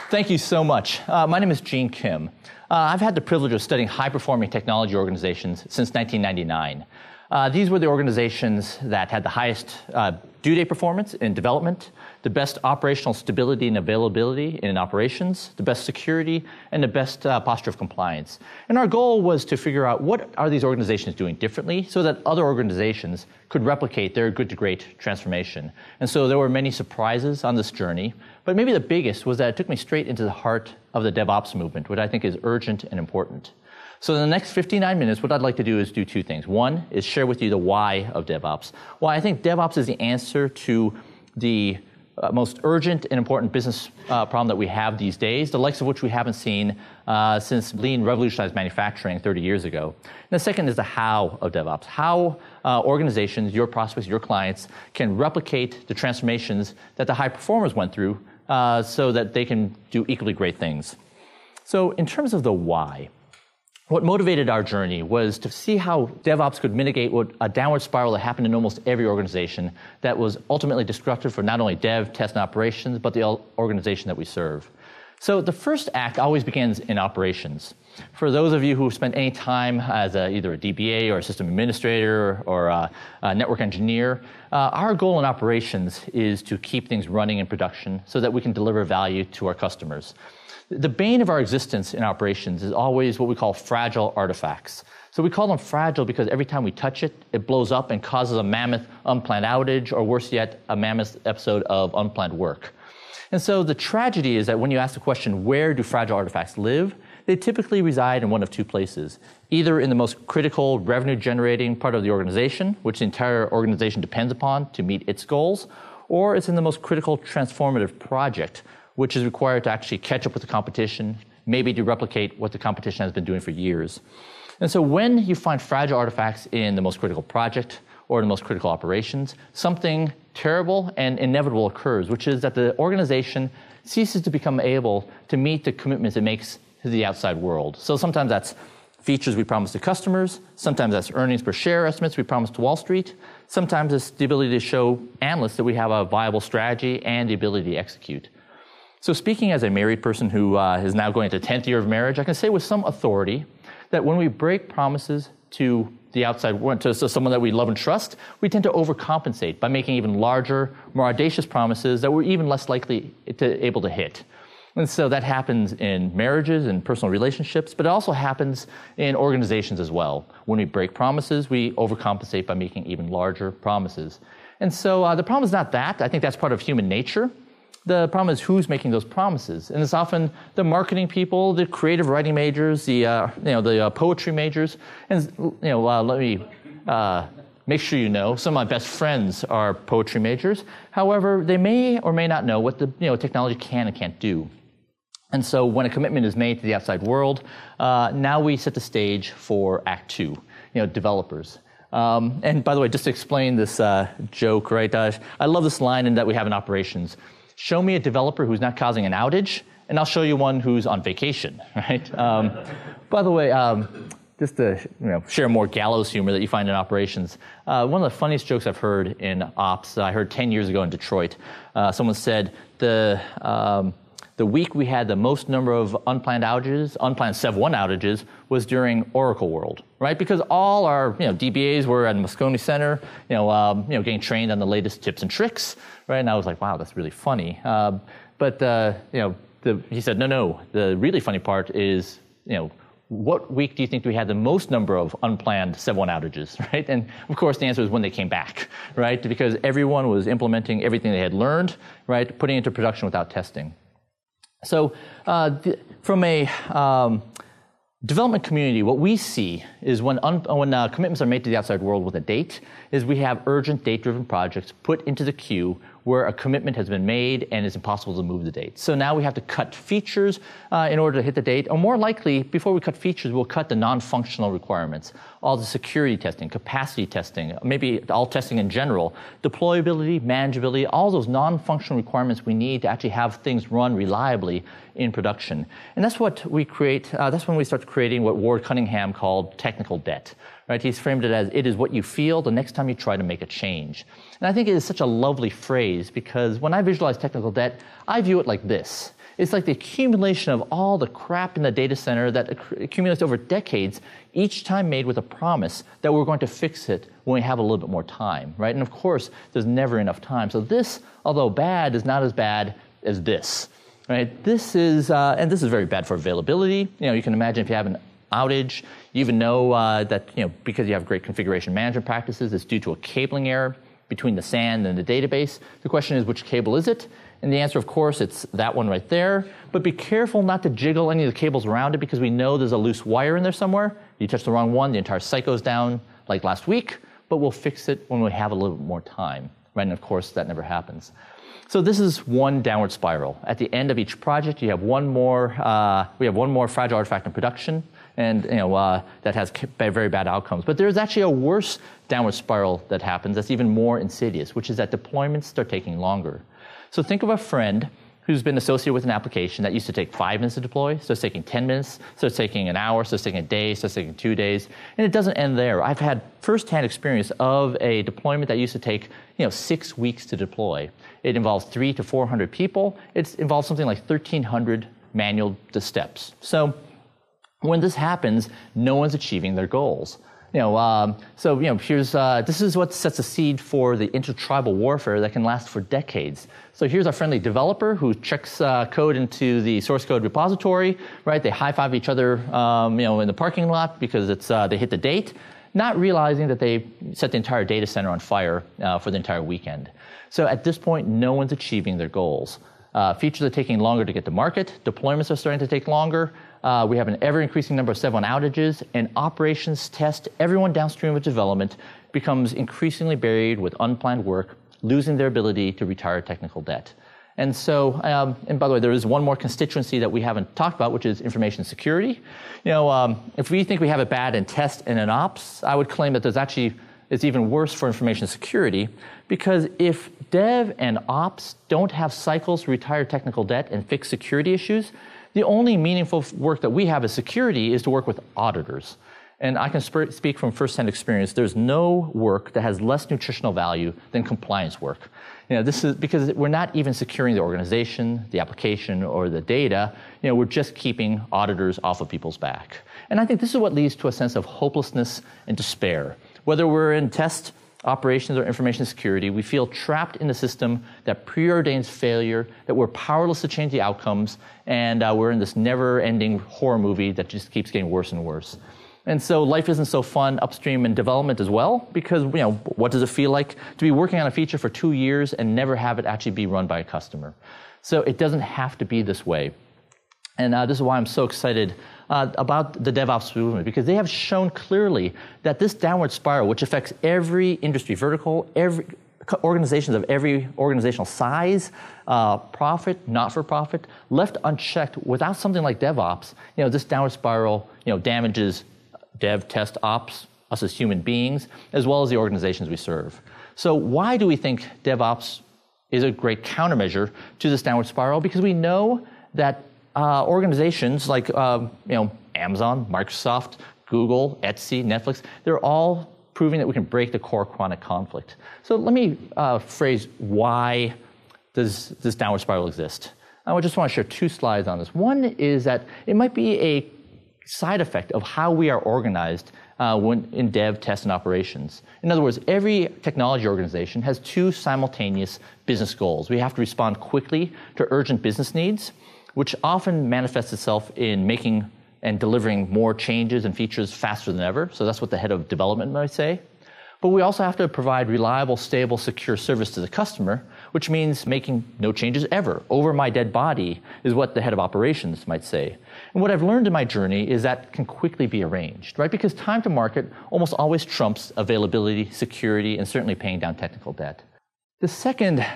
Thank you so much. My name is Gene Kim. I've had the privilege of studying high-performing technology organizations since 1999. These were the organizations that had the highest due date performance in development, the best operational stability and availability in operations, the best security, and the best posture of compliance. And our goal was to figure out what are these organizations doing differently so that other organizations could replicate their good to great transformation. And so there were many surprises on this journey, but maybe the biggest was that it took me straight into the heart of the DevOps movement, which I think is urgent and important. So in the next 59 minutes, what I'd like to do is do two things. One is share with you the why of DevOps. Why I think DevOps is the answer to the most urgent and important business problem that we have these days, the likes of which we haven't seen since Lean revolutionized manufacturing 30 years ago. And the second is the how of DevOps. How organizations, your prospects, your clients, can replicate the transformations that the high performers went through so that they can do equally great things. So in terms of the why, what motivated our journey was to see how DevOps could mitigate a downward spiral that happened in almost every organization that was ultimately destructive for not only dev, test, and operations, but the organization that we serve. So the first act always begins in operations. For those of you who spent any time as either a DBA or a system administrator or a network engineer, our goal in operations is to keep things running in production so that we can deliver value to our customers. The bane of our existence in operations is always what we call fragile artifacts. So we call them fragile because every time we touch it, it blows up and causes a mammoth unplanned outage, or worse yet, a mammoth episode of unplanned work. And so the tragedy is that when you ask the question, where do fragile artifacts live? They typically reside in one of two places, either in the most critical revenue-generating part of the organization, which the entire organization depends upon to meet its goals, or it's in the most critical transformative project, which is required to actually catch up with the competition, maybe to replicate what the competition has been doing for years. And so when you find fragile artifacts in the most critical project or in the most critical operations, something terrible and inevitable occurs, which is that the organization ceases to become able to meet the commitments it makes to the outside world. So sometimes that's features we promise to customers, sometimes that's earnings per share estimates we promise to Wall Street, sometimes it's the ability to show analysts that we have a viable strategy and the ability to execute. So speaking as a married person who is now going into the 10th year of marriage, I can say with some authority that when we break promises to the outside world, to someone that we love and trust, we tend to overcompensate by making even larger, more audacious promises that we're even less likely able to hit. And so that happens in marriages and personal relationships, but it also happens in organizations as well. When we break promises, we overcompensate by making even larger promises. And so the problem is not that. I think that's part of human nature. The problem is who's making those promises, and it's often the marketing people, the creative writing majors, the poetry majors, and let me make sure you know some of my best friends are poetry majors. However, they may or may not know what the technology can and can't do. And so when a commitment is made to the outside world, now we set the stage for Act Two, developers. And by the way, just to explain this joke, right? I love this line in that we have in operations. Show me a developer who's not causing an outage, and I'll show you one who's on vacation, right? By the way, just to share more gallows humor that you find in operations, one of the funniest jokes I've heard in ops, I heard 10 years ago in Detroit. Someone said the week we had the most number of unplanned outages, unplanned Sev1 outages, was during Oracle World, right? Because all our DBAs were at Moscone Center, getting trained on the latest tips and tricks, right? And I was like, wow, that's really funny. But he said, no. The really funny part is, what week do you think we had the most number of unplanned Sev1 outages, right? And of course, the answer is when they came back, right? Because everyone was implementing everything they had learned, right? Putting it into production without testing. So from a development community, what we see is when commitments are made to the outside world with a date, is we have urgent date-driven projects put into the queue where a commitment has been made and it's impossible to move the date. So now we have to cut features in order to hit the date, or more likely, before we cut features, we'll cut the non-functional requirements, all the security testing, capacity testing, maybe all testing in general, deployability, manageability, all those non-functional requirements we need to actually have things run reliably in production. And that's what we create, that's when we start creating what Ward Cunningham called technical debt. Right? He's framed it as, it is what you feel the next time you try to make a change. And I think it is such a lovely phrase because when I visualize technical debt, I view it like this. It's like the accumulation of all the crap in the data center that accumulates over decades, each time made with a promise that we're going to fix it when we have a little bit more time, right? And of course, there's never enough time. So this, although bad, is not as bad as this, right? This is, and this is very bad for availability. You can imagine if you have an outage, you even know that, because you have great configuration management practices, it's due to a cabling error between the SAN and the database. The question is, which cable is it? And the answer, of course, it's that one right there. But be careful not to jiggle any of the cables around it because we know there's a loose wire in there somewhere. You touch the wrong one, the entire site goes down like last week, but we'll fix it when we have a little bit more time, right? And of course, that never happens. So this is one downward spiral. At the end of each project, you have we have one more fragile artifact in production, and that has very bad outcomes. But there's actually a worse downward spiral that happens that's even more insidious, which is that deployments start taking longer. So think of a friend who's been associated with an application that used to take 5 minutes to deploy, so it's taking 10 minutes, so it's taking an hour, so it's taking a day, so it's taking 2 days, and it doesn't end there. I've had firsthand experience of a deployment that used to take 6 weeks to deploy. It involves 300 to 400 people. It involves something like 1,300 manual steps. So when this happens, no one's achieving their goals. This is what sets a seed for the intertribal warfare that can last for decades. So here's our friendly developer who checks code into the source code repository, right? They high-five each other, in the parking lot because they hit the date, not realizing that they set the entire data center on fire for the entire weekend. So at this point, no one's achieving their goals. Features are taking longer to get to market. Deployments are starting to take longer. We have an ever-increasing number of 7 outages, and operations test, everyone downstream of development becomes increasingly buried with unplanned work, losing their ability to retire technical debt. And so, and by the way, there is one more constituency that we haven't talked about, which is information security. If we think we have it bad in test and in ops, I would claim that it's even worse for information security, because if dev and ops don't have cycles to retire technical debt and fix security issues, the only meaningful work that we have as security is to work with auditors. And I can speak from firsthand experience, there's no work that has less nutritional value than compliance work. This is because we're not even securing the organization, the application, or the data. We're just keeping auditors off of people's back. And I think this is what leads to a sense of hopelessness and despair. Whether we're in test, operations, or information security, we feel trapped in a system that preordains failure, that we're powerless to change the outcomes, and we're in this never-ending horror movie that just keeps getting worse and worse. And so life isn't so fun upstream in development as well, because what does it feel like to be working on a feature for 2 years and never have it actually be run by a customer? So it doesn't have to be this way. And this is why I'm so excited about the DevOps movement, because they have shown clearly that this downward spiral, which affects every industry vertical, every organizations of every organizational size, profit, not-for-profit, left unchecked without something like DevOps, this downward spiral, damages dev, test, ops, us as human beings, as well as the organizations we serve. So why do we think DevOps is a great countermeasure to this downward spiral? Because we know that organizations like Amazon, Microsoft, Google, Etsy, Netflix, they're all proving that we can break the core chronic conflict. So let me phrase why does this downward spiral exist. I just want to share 2 slides on this. One is that it might be a side effect of how we are organized when in dev, test, and operations. In other words, every technology organization has 2 simultaneous business goals. We have to respond quickly to urgent business needs, which often manifests itself in making and delivering more changes and features faster than ever. So that's what the head of development might say. But we also have to provide reliable, stable, secure service to the customer, which means making no changes ever. Over my dead body is what the head of operations might say. And what I've learned in my journey is that can quickly be arranged, right? Because time to market almost always trumps availability, security, and certainly paying down technical debt. The second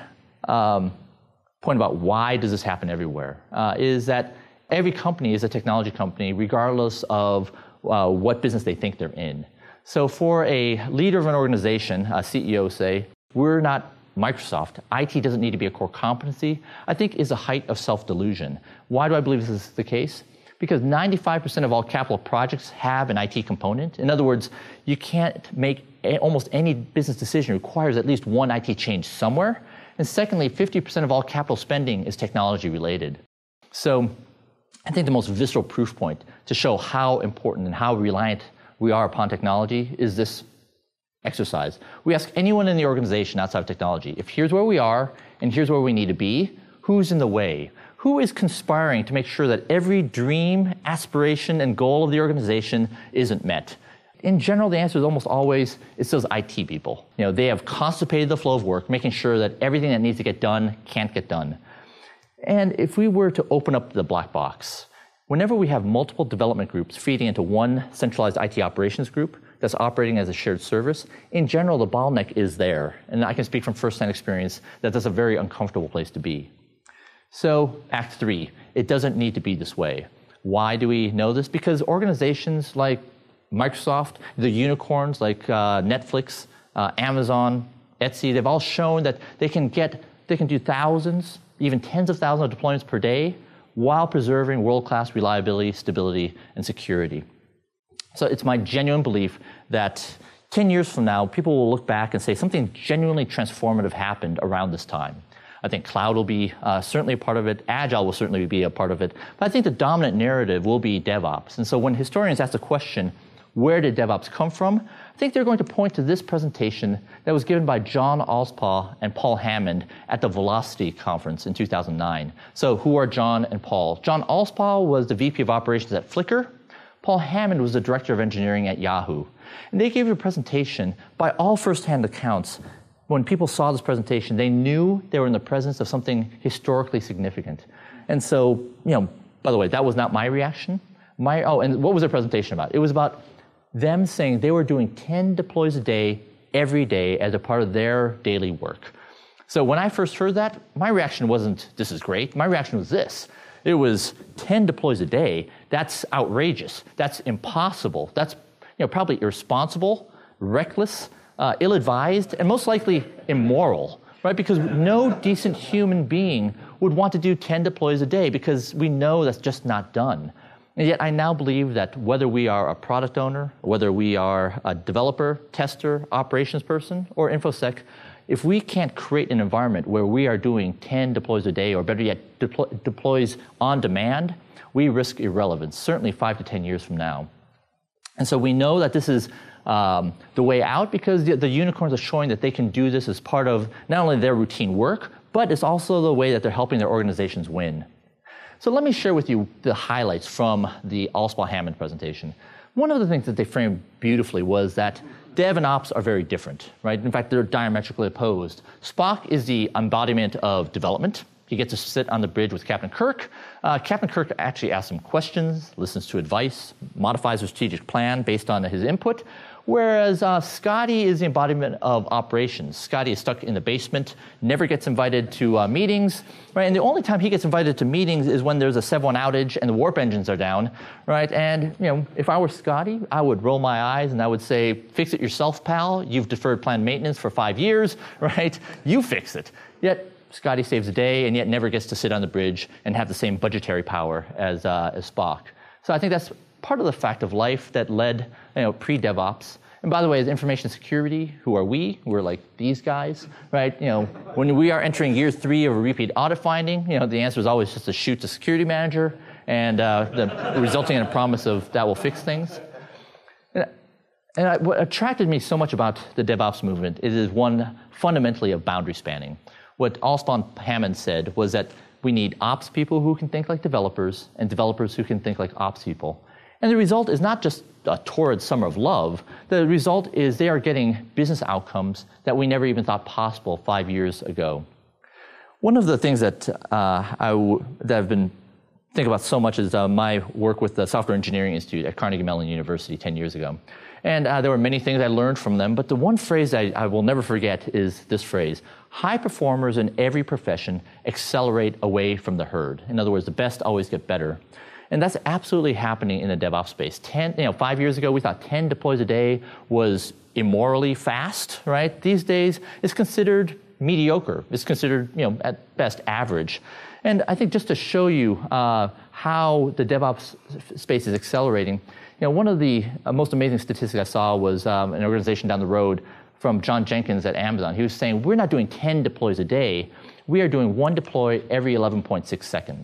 point about why does this happen everywhere is that every company is a technology company regardless of what business they think they're in. So for a leader of an organization, a CEO say, we're not Microsoft. IT doesn't need to be a core competency, I think is a height of self-delusion. Why do I believe this is the case? Because 95% of all capital projects have an IT component. In other words, you can't make almost any business decision requires at least one IT change somewhere. And secondly, 50% of all capital spending is technology related. So I think the most visceral proof point to show how important and how reliant we are upon technology is this exercise. We ask anyone in the organization outside of technology, if here's where we are and here's where we need to be, who's in the way? Who is conspiring to make sure that every dream, aspiration, and goal of the organization isn't met? In general, the answer is almost always, it's those IT people. They have constipated the flow of work, making sure that everything that needs to get done can't get done. And if we were to open up the black box, whenever we have multiple development groups feeding into one centralized IT operations group that's operating as a shared service, in general, the bottleneck is there. And I can speak from firsthand experience that that's a very uncomfortable place to be. So, Act 3, it doesn't need to be this way. Why do we know this? Because organizations like Microsoft, the unicorns like Netflix, Amazon, Etsy, they've all shown that they can do thousands, even tens of thousands of deployments per day while preserving world-class reliability, stability, and security. So it's my genuine belief that 10 years from now, people will look back and say something genuinely transformative happened around this time. I think cloud will be certainly a part of it. Agile will certainly be a part of it. But I think the dominant narrative will be DevOps. And so when historians ask the question, where did DevOps come from? I think they're going to point to this presentation that was given by John Allspaw and Paul Hammond at the Velocity conference in 2009. So who are John and Paul? John Allspaw was the VP of Operations at Flickr. Paul Hammond was the Director of Engineering at Yahoo. And they gave a presentation by all firsthand accounts. When people saw this presentation, they knew they were in the presence of something historically significant. And so, by the way, that was not my reaction. And what was their presentation about? It was about them saying they were doing 10 deploys a day, every day, as a part of their daily work. So when I first heard that, my reaction wasn't, this is great. My reaction was this. It was 10 deploys a day. That's outrageous. That's impossible. That's probably irresponsible, reckless, ill-advised, and most likely immoral, right? Because no decent human being would want to do 10 deploys a day because we know that's just not done. And yet I now believe that whether we are a product owner, whether we are a developer, tester, operations person, or InfoSec, if we can't create an environment where we are doing 10 deploys a day, or better yet, deploys on demand, we risk irrelevance, certainly 5 to 10 years from now. And so we know that this is the way out because the unicorns are showing that they can do this as part of not only their routine work, but it's also the way that they're helping their organizations win. So let me share with you the highlights from the Allspaw-Hammond presentation. One of the things that they framed beautifully was that dev and ops are very different, right? In fact, they're diametrically opposed. Spock is the embodiment of development. He gets to sit on the bridge with Captain Kirk. Captain Kirk actually asks him questions, listens to advice, modifies a strategic plan based on his input, whereas Scotty is the embodiment of operations. Scotty is stuck in the basement, never gets invited to meetings, right? And the only time he gets invited to meetings is when there's a Sev1 outage and the warp engines are down, right? And if I were Scotty, I would roll my eyes and I would say, fix it yourself, pal. You've deferred planned maintenance for 5 years, right? You fix it. Yet Scotty saves a day and yet never gets to sit on the bridge and have the same budgetary power as Spock. So I think that's part of the fact of life that led pre-DevOps. And by the way, as information security, who are we? We're like these guys, right? When we are entering year 3 of a repeat audit finding, the answer is always just to shoot the security manager and resulting in a promise of that will fix things. And what attracted me so much about the DevOps movement is one fundamentally of boundary spanning. What Allspaw-Hammond said was that we need ops people who can think like developers and developers who can think like ops people. And the result is not just a torrid summer of love. The result is they are getting business outcomes that we never even thought possible 5 years ago. One of the things that I've been thinking about so much is my work with the Software Engineering Institute at Carnegie Mellon University 10 years ago. And there were many things I learned from them, but the one phrase I will never forget is this phrase: high performers in every profession accelerate away from the herd. In other words, the best always get better. And that's absolutely happening in the DevOps space. 5 years ago, we thought 10 deploys a day was immorally fast, right? These days, it's considered mediocre. It's considered, at best, average. And I think just to show you how the DevOps space is accelerating, one of the most amazing statistics I saw was an organization down the road from John Jenkins at Amazon. He was saying, we're not doing 10 deploys a day. We are doing one deploy every 11.6 seconds.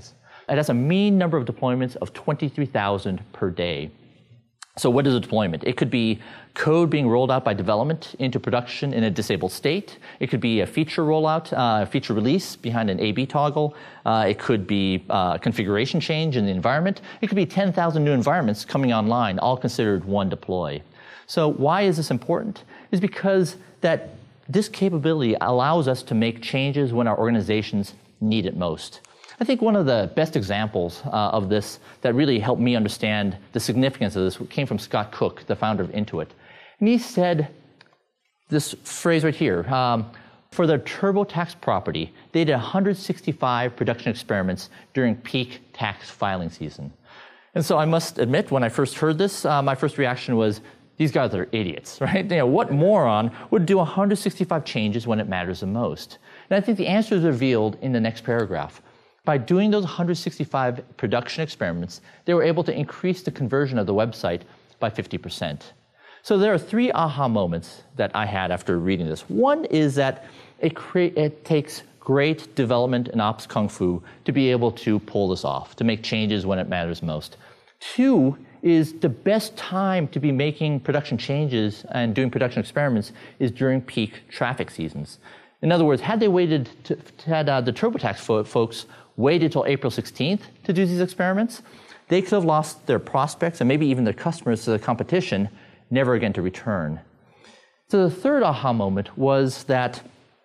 It has a mean number of deployments of 23,000 per day. So what is a deployment? It could be code being rolled out by development into production in a disabled state. It could be a feature rollout, a feature release behind an A/B toggle. It could be a configuration change in the environment. It could be 10,000 new environments coming online, all considered one deploy. So why is this important? It's because that this capability allows us to make changes when our organizations need it most. I think one of the best examples of this that really helped me understand the significance of this came from Scott Cook, the founder of Intuit. And he said this phrase right here, for their TurboTax property, they did 165 production experiments during peak tax filing season. And so I must admit, when I first heard this, my first reaction was, these guys are idiots, right? You know, what moron would do 165 changes when it matters the most? And I think the answer is revealed in the next paragraph. By doing those 165 production experiments, they were able to increase the conversion of the website by 50%. So there are three aha moments that I had after reading this. One is that it takes great development and ops kung fu to be able to pull this off, to make changes when it matters most. Two is the best time to be making production changes and doing production experiments is during peak traffic seasons. In other words, had they waited, had the TurboTax folks waited till April 16th to do these experiments, they could have lost their prospects and maybe even their customers to the competition, never again to return. So the third aha moment was that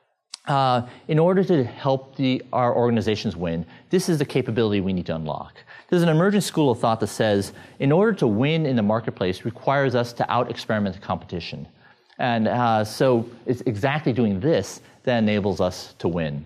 in order to help our organizations win, this is the capability we need to unlock. There's an emerging school of thought that says, in order to win in the marketplace requires us to out-experiment the competition. And so it's exactly doing this that enables us to win.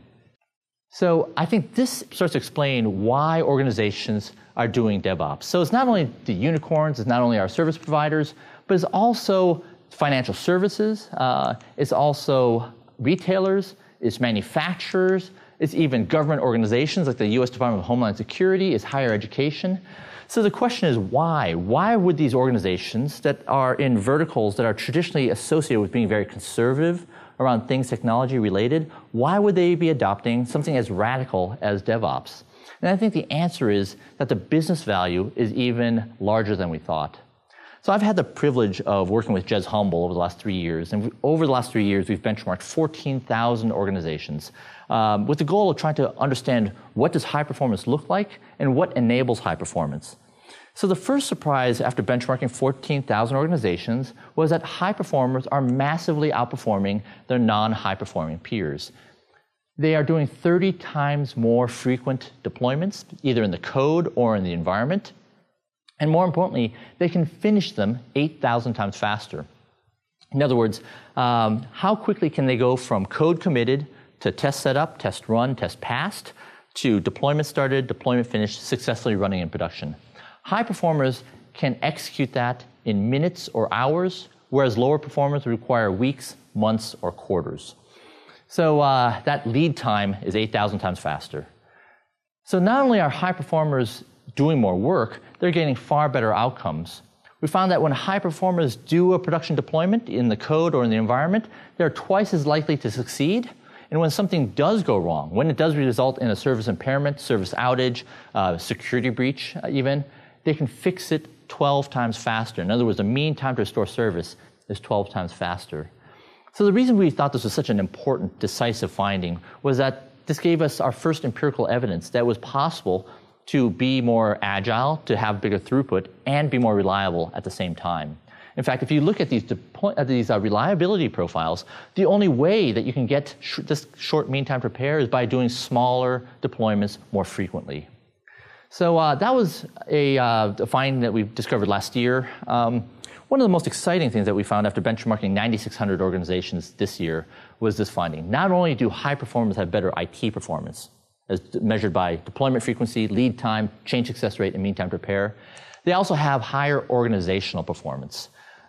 So I think this starts to explain why organizations are doing DevOps. So it's not only the unicorns, it's not only our service providers, but it's also financial services, it's also retailers, it's manufacturers, it's even government organizations like the US Department of Homeland Security, it's higher education. So the question is why? Why would these organizations that are in verticals that are traditionally associated with being very conservative around things technology related, why would they be adopting something as radical as DevOps? And I think the answer is that the business value is even larger than we thought. So I've had the privilege of working with Jez Humble over the last 3 years. And over the last 3 years, we've benchmarked 14,000 organizations with the goal of trying to understand what does high performance look like and what enables high performance. So the first surprise after benchmarking 14,000 organizations was that high performers are massively outperforming their non-high performing peers. They are doing 30 times more frequent deployments, either in the code or in the environment. And more importantly, they can finish them 8,000 times faster. In other words, how quickly can they go from code committed to test setup, test run, test passed, to deployment started, deployment finished, successfully running in production? High performers can execute that in minutes or hours, whereas lower performers require weeks, months, or quarters. So that lead time is 8,000 times faster. So not only are high performers doing more work, they're getting far better outcomes. We found that when high performers do a production deployment in the code or in the environment, they're twice as likely to succeed. And when something does go wrong, when it does result in a service impairment, service outage, security breach even, they can fix it 12 times faster. In other words, the mean time to restore service is 12 times faster. So the reason we thought this was such an important, decisive finding was that this gave us our first empirical evidence that it was possible to be more agile, to have bigger throughput, and be more reliable at the same time. In fact, if you look at these reliability profiles, the only way that you can get this short mean time to repair is by doing smaller deployments more frequently. So that was a finding that we discovered last year. One of the most exciting things that we found after benchmarking 9,600 organizations this year was this finding. Not only do high performers have better IT performance, as measured by deployment frequency, lead time, change success rate, and mean time to repair, they also have higher organizational performance.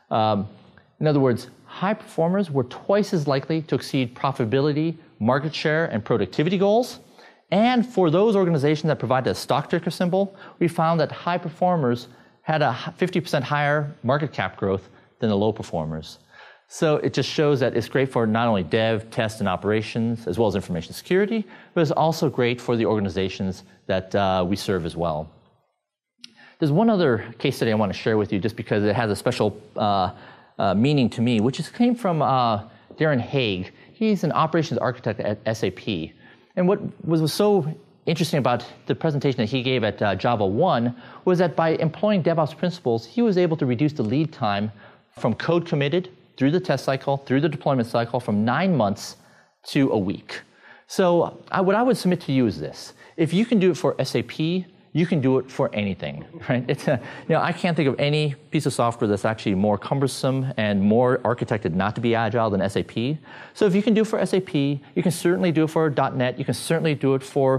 In other words, high performers were twice as likely to exceed profitability, market share, and productivity goals. And for those organizations that provided a stock ticker symbol, we found that high performers had a 50% higher market cap growth than the low performers. So it just shows that it's great for not only dev, test, and operations, as well as information security, but it's also great for the organizations that we serve as well. There's one other case study I want to share with you just because it has a special meaning to me, which came from Darren Haig. He's an operations architect at SAP. And what was so interesting about the presentation that he gave at Java 1 was that by employing DevOps principles, he was able to reduce the lead time from code committed through the test cycle, through the deployment cycle, from 9 months to a week. So what I would submit to you is this. If you can do it for SAP, you can do it for anything, right? I can't think of any piece of software that's actually more cumbersome and more architected not to be agile than SAP. So if you can do it for SAP, you can certainly do it for .NET. You can certainly do it for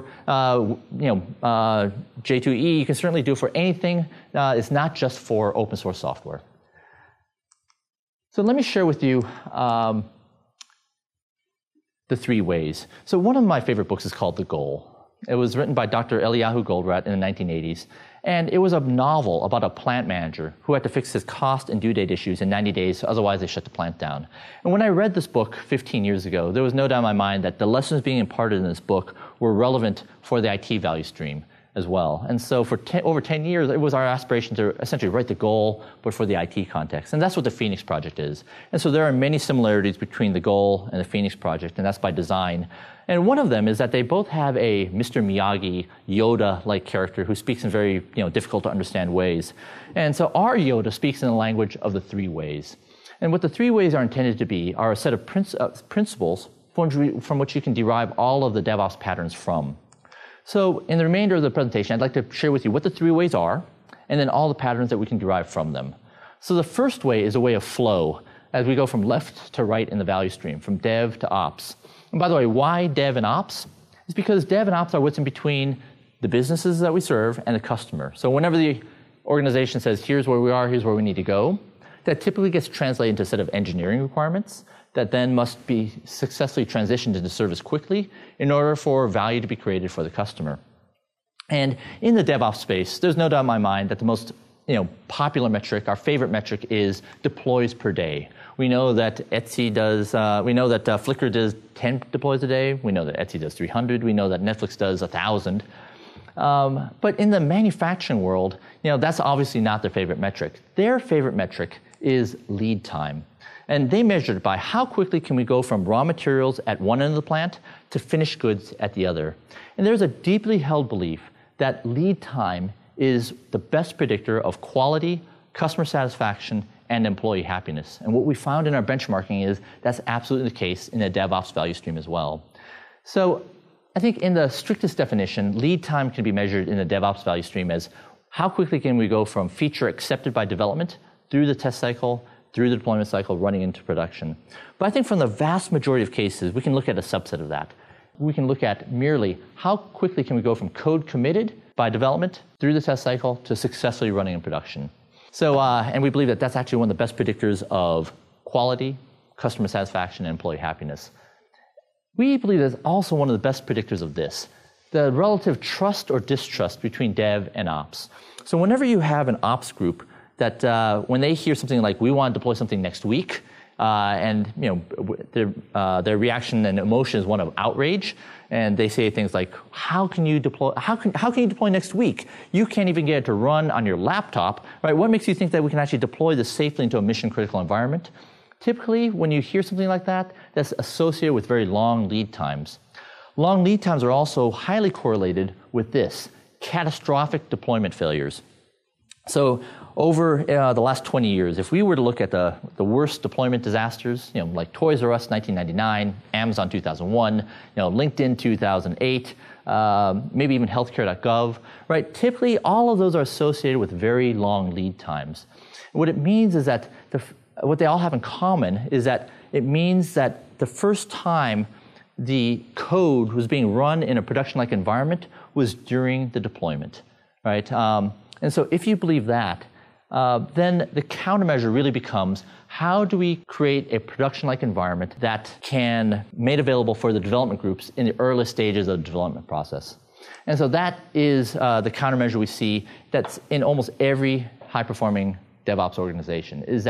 J2E. You can certainly do it for anything. It's not just for open source software. So let me share with you the 3 ways. So one of my favorite books is called The Goal. It was written by Dr. Eliyahu Goldratt in the 1980s, and it was a novel about a plant manager who had to fix his cost and due date issues in 90 days, otherwise they shut the plant down. And when I read this book 15 years ago, there was no doubt in my mind that the lessons being imparted in this book were relevant for the IT value stream as well. And so for over 10 years, it was our aspiration to essentially write the goal, but for the IT context. And that's what the Phoenix Project is. And so there are many similarities between the goal and the Phoenix Project, and that's by design. And one of them is that they both have a Mr. Miyagi, Yoda-like character who speaks in very difficult to understand ways. And so our Yoda speaks in the language of the 3 ways. And what the 3 ways are intended to be are a set of principles from which you can derive all of the DevOps patterns from. So in the remainder of the presentation, I'd like to share with you what the 3 ways are, and then all the patterns that we can derive from them. So the first way is a way of flow, as we go from left to right in the value stream, from dev to ops. And by the way, why dev and ops? It's because dev and ops are what's in between the businesses that we serve and the customer. So whenever the organization says, here's where we are, here's where we need to go, that typically gets translated into a set of engineering requirements that then must be successfully transitioned into service quickly in order for value to be created for the customer. And in the DevOps space, there's no doubt in my mind that the most popular metric, our favorite metric, is deploys per day. We know that Etsy does, we know that Flickr does 10 deploys a day. We know that Etsy does 300. We know that Netflix does 1,000. But in the manufacturing world, that's obviously not their favorite metric. Their favorite metric is lead time. And they measured by how quickly can we go from raw materials at one end of the plant to finished goods at the other. And there's a deeply held belief that lead time is the best predictor of quality, customer satisfaction, and employee happiness. And what we found in our benchmarking is that's absolutely the case in the DevOps value stream as well. So I think in the strictest definition, lead time can be measured in the DevOps value stream as how quickly can we go from feature accepted by development through the test cycle, through the deployment cycle, running into production. But I think from the vast majority of cases, we can look at a subset of that. We can look at merely how quickly can we go from code committed by development through the test cycle to successfully running in production. So, and we believe that that's actually one of the best predictors of quality, customer satisfaction, and employee happiness. We believe that's also one of the best predictors of this, the relative trust or distrust between dev and ops. So whenever you have an ops group that when they hear something like, we want to deploy something next week, and their reaction and emotion is one of outrage, and they say things like, how can you deploy next week? You can't even get it to run on your laptop, right? What makes you think that we can actually deploy this safely into a mission critical environment? Typically, when you hear something like that, that's associated with very long lead times. Long lead times are also highly correlated with this, catastrophic deployment failures. So over the last 20 years, if we were to look at the worst deployment disasters, like Toys R Us 1999, Amazon 2001, LinkedIn 2008, maybe even healthcare.gov, right? Typically, all of those are associated with very long lead times. What it means is that what they all have in common is that it means that the first time the code was being run in a production-like environment was during the deployment, right? And so if you believe that, then the countermeasure really becomes, how do we create a production-like environment that can be made available for the development groups in the earliest stages of the development process? And so that is the countermeasure we see that's in almost every high-performing DevOps organization, is that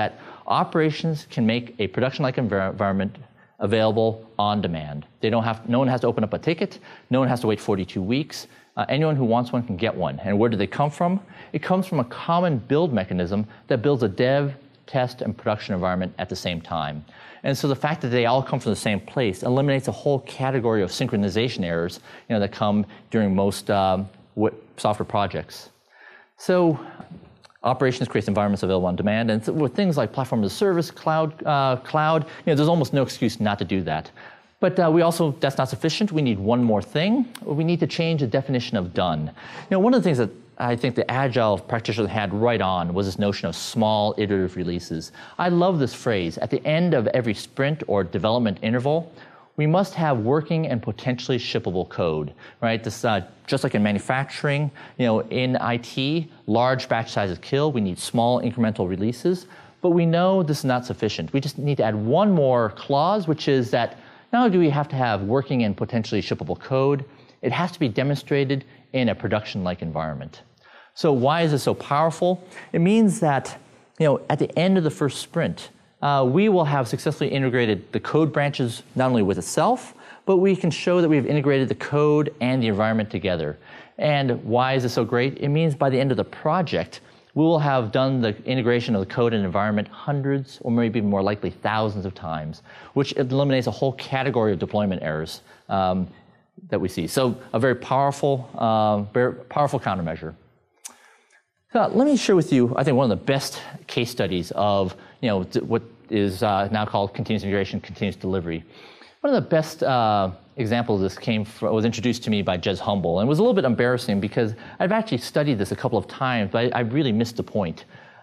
Operations can make a production-like environment available on demand. No one has to open up a ticket. No one has to wait 42 weeks. Anyone who wants one can get one. And where do they come from? It comes from a common build mechanism that builds a dev, test, and production environment at the same time. And so the fact that they all come from the same place eliminates a whole category of synchronization errors that come during most software projects. So operations creates environments available on demand, and with things like platform as a service, cloud, there's almost no excuse not to do that. But that's not sufficient. We need one more thing. We need to change the definition of done. One of the things that I think the Agile practitioners had right on was this notion of small iterative releases. I love this phrase. At the end of every sprint or development interval, we must have working and potentially shippable code, right? This, just like in manufacturing, in IT, large batch sizes kill. We need small incremental releases, but we know this is not sufficient. We just need to add one more clause, which is that not only do we have to have working and potentially shippable code, it has to be demonstrated in a production-like environment. So why is this so powerful? It means that at the end of the first sprint, we will have successfully integrated the code branches not only with itself, but we can show that we've integrated the code and the environment together. And why is this so great? It means by the end of the project, we will have done the integration of the code and environment hundreds, or maybe more likely thousands of times, which eliminates a whole category of deployment errors that we see. So a very powerful countermeasure. So let me share with you, I think, one of the best case studies of what is now called continuous integration, continuous delivery. One of the best examples of this was introduced to me by Jez Humble, and it was a little bit embarrassing because I've actually studied this a couple of times, but I really missed the point.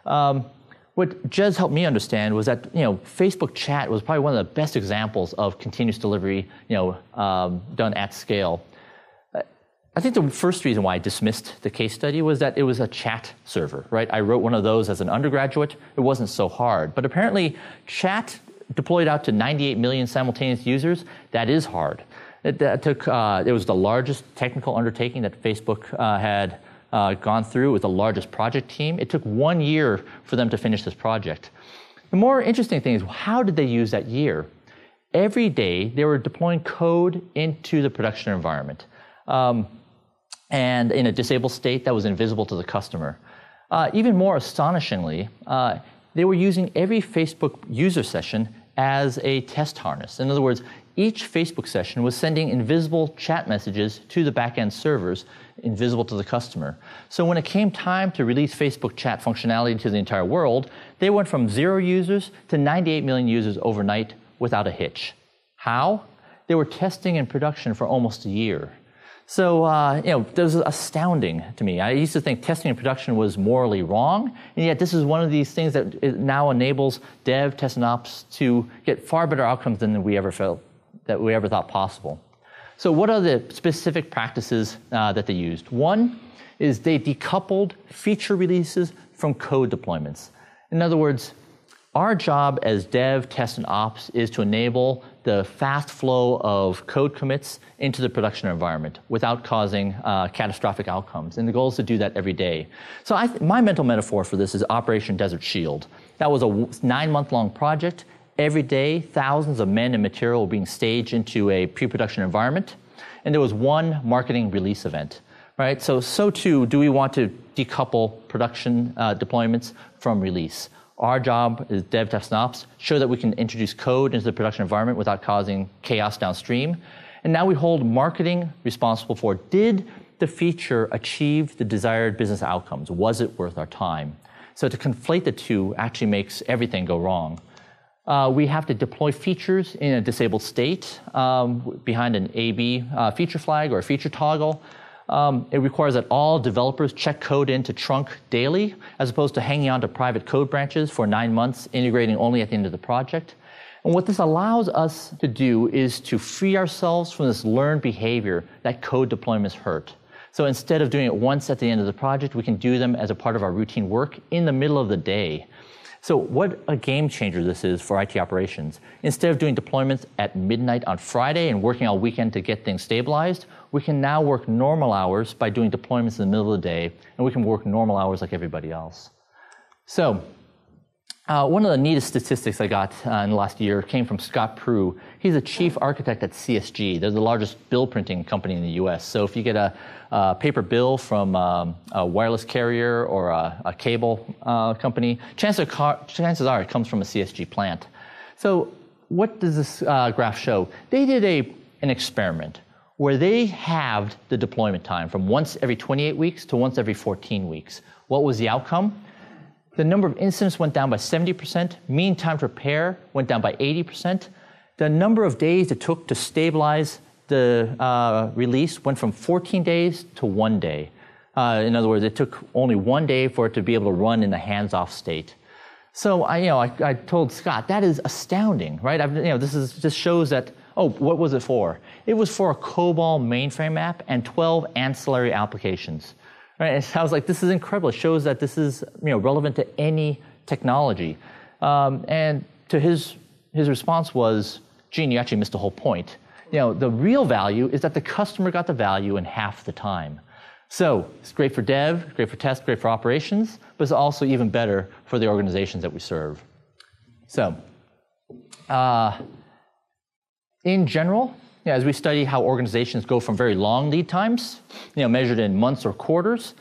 What Jez helped me understand was that Facebook Chat was probably one of the best examples of continuous delivery done at scale. I think the first reason why I dismissed the case study was that it was a chat server, right? I wrote one of those as an undergraduate. It wasn't so hard. But apparently, chat deployed out to 98 million simultaneous users, that is hard. It was the largest technical undertaking that Facebook had gone through. It was the largest project team. It took 1 year for them to finish this project. The more interesting thing is, how did they use that year? Every day, they were deploying code into the production environment. And in a disabled state that was invisible to the customer. Even more astonishingly, they were using every Facebook user session as a test harness. In other words, each Facebook session was sending invisible chat messages to the backend servers, invisible to the customer. So when it came time to release Facebook Chat functionality to the entire world, they went from 0 users to 98 million users overnight without a hitch. How? They were testing in production for almost a year. So, that was astounding to me. I used to think testing in production was morally wrong, and yet this is one of these things that now enables dev, test, and ops to get far better outcomes than we ever thought possible. So what are the specific practices that they used? One is they decoupled feature releases from code deployments. In other words, our job as dev, test, and ops is to enable the fast flow of code commits into the production environment without causing catastrophic outcomes. And the goal is to do that every day. So my mental metaphor for this is Operation Desert Shield. That was a 9-month-long project. Every day, thousands of men and material were being staged into a pre-production environment. And there was one marketing release event. Right? So too, do we want to decouple production deployments from release? Our job as dev, test, and ops, show that we can introduce code into the production environment without causing chaos downstream. And now we hold marketing responsible for, did the feature achieve the desired business outcomes? Was it worth our time? So to conflate the two actually makes everything go wrong. We have to deploy features in a disabled state behind an AB feature flag or a feature toggle. It requires that all developers check code into trunk daily, as opposed to hanging on to private code branches for 9 months, integrating only at the end of the project. And what this allows us to do is to free ourselves from this learned behavior that code deployments hurt. So instead of doing it once at the end of the project, we can do them as a part of our routine work in the middle of the day. So what a game changer this is for IT operations. Instead of doing deployments at midnight on Friday and working all weekend to get things stabilized, we can now work normal hours by doing deployments in the middle of the day, and we can work normal hours like everybody else. So One of the neatest statistics I got in the last year came from Scott Prue. He's a chief architect at CSG. They're the largest bill printing company in the US. So if you get a paper bill from a wireless carrier or a cable company, chances are it comes from a CSG plant. So what does this graph show? They did an experiment where they halved the deployment time from once every 28 weeks to once every 14 weeks. What was the outcome? The number of incidents went down by 70%. Mean time to repair went down by 80%. The number of days it took to stabilize the release went from 14 days to 1 day. In other words, it took only 1 day for it to be able to run in the hands-off state. So I told Scott, that is astounding, right? This shows that, what was it for? It was for a COBOL mainframe app and 12 ancillary applications. Right? It sounds like this is incredible. It shows that this is relevant to any technology. And to his response was, Gene, you actually missed the whole point. The real value is that the customer got the value in half the time. So it's great for dev, great for test, great for operations, but it's also even better for the organizations that we serve. So in general, as we study how organizations go from very long lead times, measured in months or quarters,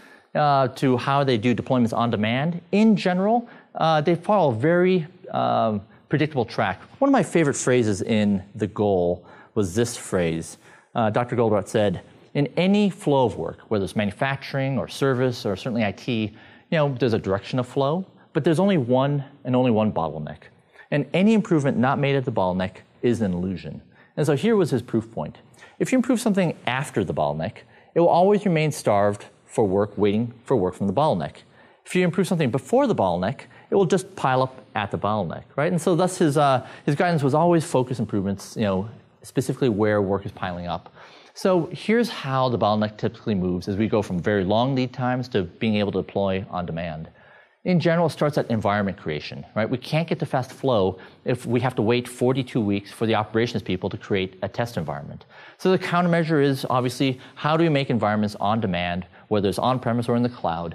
to how they do deployments on demand, in general, they follow a very predictable track. One of my favorite phrases in the goal was this phrase. Dr. Goldratt said, in any flow of work, whether it's manufacturing or service or certainly IT, there's a direction of flow, but there's only one bottleneck. And any improvement not made at the bottleneck is an illusion. And so here was his proof point. If you improve something after the bottleneck, it will always remain starved for work, waiting for work from the bottleneck. If you improve something before the bottleneck, it will just pile up at the bottleneck, right? And so thus his guidance was always focus improvements, specifically where work is piling up. So here's how the bottleneck typically moves as we go from very long lead times to being able to deploy on demand. In general, it starts at environment creation, right? We can't get to fast flow if we have to wait 42 weeks for the operations people to create a test environment. So the countermeasure is obviously how do we make environments on demand, whether it's on-premise or in the cloud,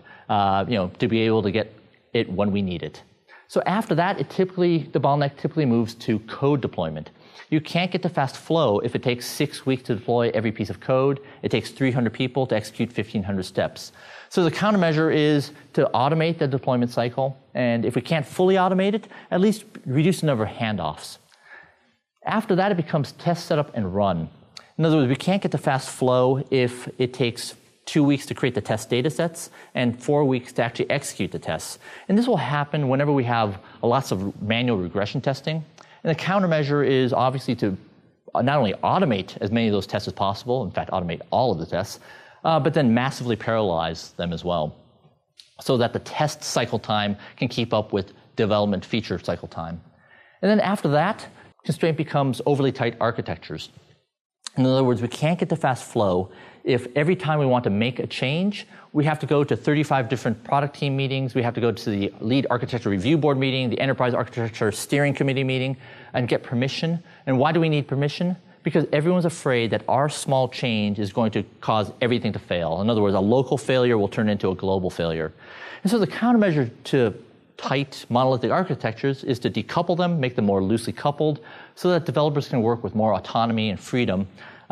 to be able to get it when we need it. So after that, the bottleneck typically moves to code deployment. You can't get to fast flow if it takes 6 weeks to deploy every piece of code. It takes 300 people to execute 1,500 steps. So the countermeasure is to automate the deployment cycle, and if we can't fully automate it, at least reduce the number of handoffs. After that, it becomes test, setup, and run. In other words, we can't get to fast flow if it takes 2 weeks to create the test data sets and 4 weeks to actually execute the tests. And this will happen whenever we have lots of manual regression testing. And the countermeasure is obviously to not only automate as many of those tests as possible, in fact, automate all of the tests, but then massively parallelize them as well, so that the test cycle time can keep up with development feature cycle time. And then after that, constraint becomes overly tight architectures. In other words, we can't get to fast flow if every time we want to make a change, we have to go to 35 different product team meetings, we have to go to the lead architecture review board meeting, the enterprise architecture steering committee meeting, and get permission. And why do we need permission? Because everyone's afraid that our small change is going to cause everything to fail. In other words, a local failure will turn into a global failure. And so the countermeasure to tight monolithic architectures is to decouple them, make them more loosely coupled, so that developers can work with more autonomy and freedom,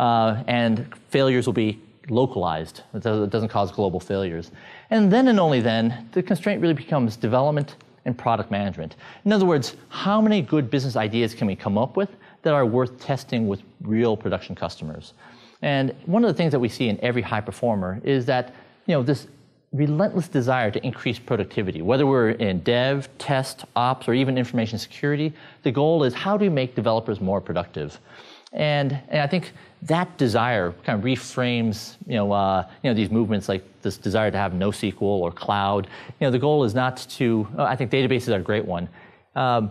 and failures will be localized. It doesn't cause global failures. And then and only then, the constraint really becomes development and product management. In other words, how many good business ideas can we come up with that are worth testing with real production customers? And one of the things that we see in every high performer is that this relentless desire to increase productivity, whether we're in dev, test, ops, or even information security, the goal is how do we make developers more productive? And I think that desire kind of reframes, these movements like this desire to have NoSQL or cloud. The goal is not to. I think databases are a great one. How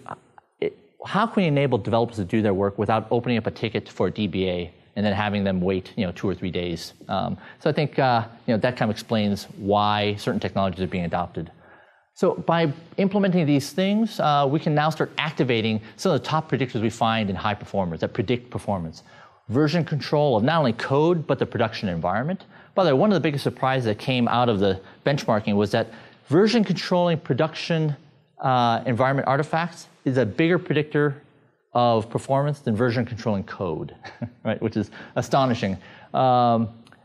can we enable developers to do their work without opening up a ticket for a DBA and then having them wait, 2 or 3 days? So I think that kind of explains why certain technologies are being adopted. So by implementing these things, we can now start activating some of the top predictors we find in high performers that predict performance. Version control of not only code, but the production environment. By the way, one of the biggest surprises that came out of the benchmarking was that version controlling production environment artifacts is a bigger predictor of performance than version controlling code, right? Which is astonishing. And